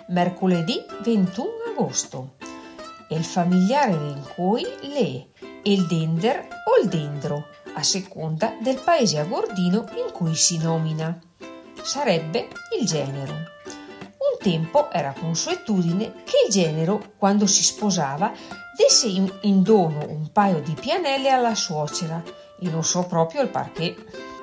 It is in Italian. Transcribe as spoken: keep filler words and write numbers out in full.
mercoledì ventuno agosto. E il familiare in cui le e il dender o il dendro, a seconda del paese agordino in cui si nomina. Sarebbe il genero. Un tempo era consuetudine che il genero, quando si sposava, desse in, in dono un paio di pianelle alla suocera, e non so proprio il perché.